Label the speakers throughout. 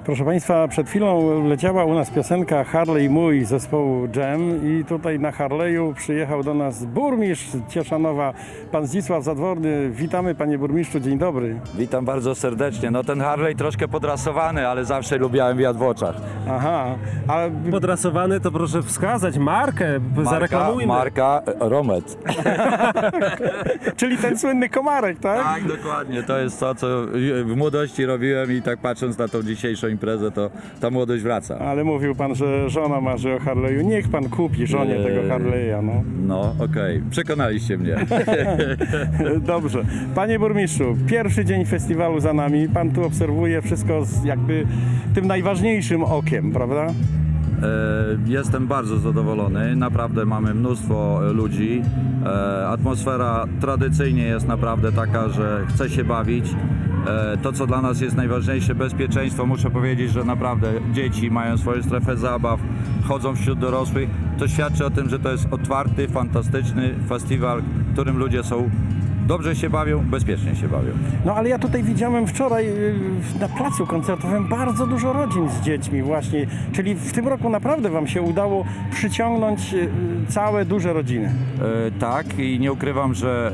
Speaker 1: Proszę Państwa, przed chwilą leciała u nas piosenka Harley Mój zespołu Jam i tutaj na Harley'u przyjechał do nas burmistrz Cieszanowa, pan Zdzisław Zadworny. Witamy panie burmistrzu, dzień dobry.
Speaker 2: Witam bardzo serdecznie. No ten Harley troszkę podrasowany, ale zawsze lubiałem wiatr w oczach.
Speaker 1: Aha, ale
Speaker 3: Podrasowany to proszę wskazać markę, zareklamujmy.
Speaker 2: Marka Romet.
Speaker 1: czyli ten słynny komarek, tak?
Speaker 2: Tak, dokładnie. To jest to, co w młodości robiłem i tak patrząc na tą dzisiejszą imprezę, to ta młodość wraca.
Speaker 1: Ale mówił pan, że żona marzy o Harley'u. Niech pan kupi żonie tego Harley'a, no.
Speaker 2: No, okej. Przekonaliście mnie.
Speaker 1: Dobrze. Panie burmistrzu, pierwszy dzień festiwalu za nami. Pan tu obserwuje wszystko z jakby tym najważniejszym okiem, prawda?
Speaker 2: Jestem bardzo zadowolony. Naprawdę mamy mnóstwo ludzi. Atmosfera tradycyjnie jest naprawdę taka, że chce się bawić. To, co dla nas jest najważniejsze, bezpieczeństwo. Muszę powiedzieć, że naprawdę dzieci mają swoją strefę zabaw, chodzą wśród dorosłych. To świadczy o tym, że to jest otwarty, fantastyczny festiwal, w którym ludzie są dobrze się bawią, bezpiecznie się bawią.
Speaker 1: No ale ja tutaj widziałem wczoraj na placu koncertowym bardzo dużo rodzin z dziećmi właśnie, czyli w tym roku naprawdę wam się udało przyciągnąć całe duże rodziny.
Speaker 2: Tak, i nie ukrywam, że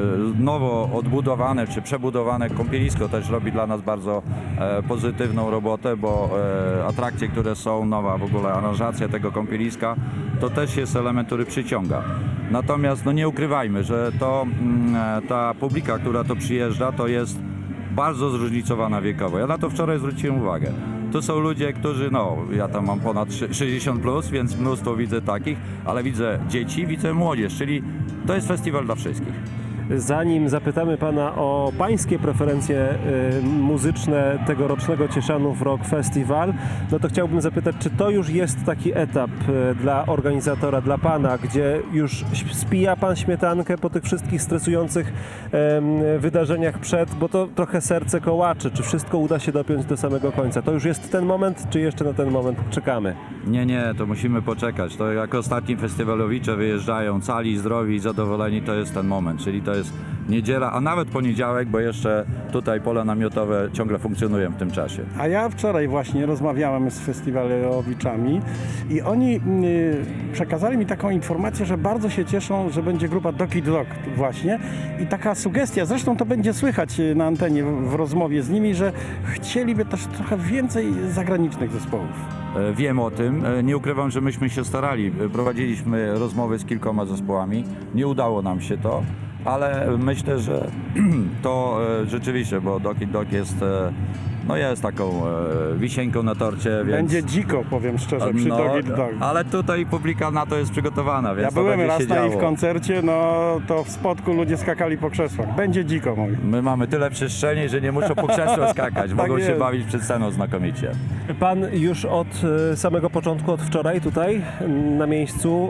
Speaker 2: nowo odbudowane czy przebudowane kąpielisko też robi dla nas bardzo pozytywną robotę, bo atrakcje, które są, nowa w ogóle aranżacja tego kąpieliska, to też jest element, który przyciąga. Natomiast no nie ukrywajmy, że to ta publika, która to przyjeżdża, to jest bardzo zróżnicowana wiekowo. Ja na to wczoraj zwróciłem uwagę. To są ludzie, którzy, no, ja tam mam ponad 60 plus, więc mnóstwo widzę takich, ale widzę dzieci, widzę młodzież, czyli to jest festiwal dla wszystkich.
Speaker 3: Zanim zapytamy pana o pańskie preferencje muzyczne tegorocznego Cieszanów Rock Festival, no to chciałbym zapytać, czy to już jest taki etap dla organizatora, dla pana, gdzie już spija pan śmietankę po tych wszystkich stresujących wydarzeniach przed, bo to trochę serce kołacze, czy wszystko uda się dopiąć do samego końca? To już jest ten moment, czy jeszcze na ten moment czekamy?
Speaker 2: Nie, to musimy poczekać. To jak ostatni festiwalowicze wyjeżdżają cali, zdrowi i zadowoleni, to jest ten moment, czyli to jest niedziela, a nawet poniedziałek, bo jeszcze tutaj pola namiotowe ciągle funkcjonują w tym czasie.
Speaker 1: A ja wczoraj właśnie rozmawiałem z festiwalowiczami i oni przekazali mi taką informację, że bardzo się cieszą, że będzie grupa Dog Eat Dog właśnie i taka sugestia, zresztą to będzie słychać na antenie w rozmowie z nimi, że chcieliby też trochę więcej zagranicznych zespołów.
Speaker 2: Wiem o tym. Nie ukrywam, że myśmy się starali. Prowadziliśmy rozmowy z kilkoma zespołami. Nie udało nam się to, ale myślę, że to rzeczywiście, bo Dog Eat Dog jest, no jest taką wisienką na torcie, więc...
Speaker 1: Będzie dziko, powiem szczerze, przy Dog Eat Dog.
Speaker 2: Ale tutaj publika na to jest przygotowana, więc
Speaker 1: Ja
Speaker 2: to
Speaker 1: byłem
Speaker 2: będzie
Speaker 1: raz
Speaker 2: się
Speaker 1: na
Speaker 2: działo.
Speaker 1: ich koncercie, no to w spodku ludzie skakali po krzesłach. Będzie dziko, mówię.
Speaker 2: My mamy tyle przestrzeni, że nie muszą po krzesłach skakać. Mogą się
Speaker 1: jest.
Speaker 2: bawić przed sceną znakomicie.
Speaker 3: Pan już od samego początku, od wczoraj tutaj na miejscu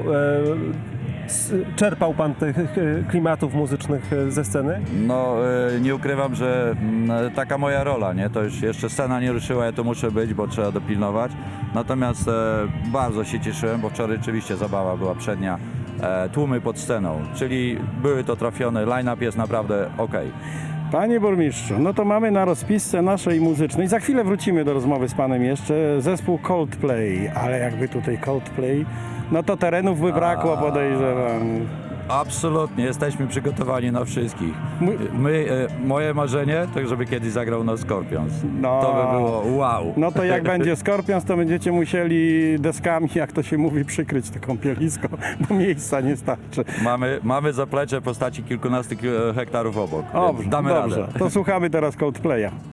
Speaker 3: czerpał pan tych klimatów muzycznych ze sceny?
Speaker 2: No, nie ukrywam, że taka moja rola, nie? To już jeszcze scena nie ruszyła, ja tu muszę być, bo trzeba dopilnować. Natomiast bardzo się cieszyłem, bo wczoraj rzeczywiście zabawa była przednia. Tłumy pod sceną, czyli były to trafione, line-up jest naprawdę okej.
Speaker 1: Panie burmistrzu, no to mamy na rozpisce naszej muzycznej, za chwilę wrócimy do rozmowy z panem jeszcze, zespół Coldplay, ale jakby tutaj Coldplay, no to terenów by brakło, podejrzewam.
Speaker 2: Absolutnie, jesteśmy przygotowani na wszystkich. Moje marzenie, to żeby kiedyś zagrał na Scorpions.
Speaker 1: No.
Speaker 2: To by było wow.
Speaker 1: No to jak będzie Scorpions, to będziecie musieli deskami, jak to się mówi, przykryć to kąpielisko, bo miejsca nie starczy.
Speaker 2: Mamy zaplecze w postaci kilkunastu hektarów obok.
Speaker 1: Dobrze,
Speaker 2: Damy
Speaker 1: dobrze.
Speaker 2: radę.
Speaker 1: To słuchamy teraz Coldplaya.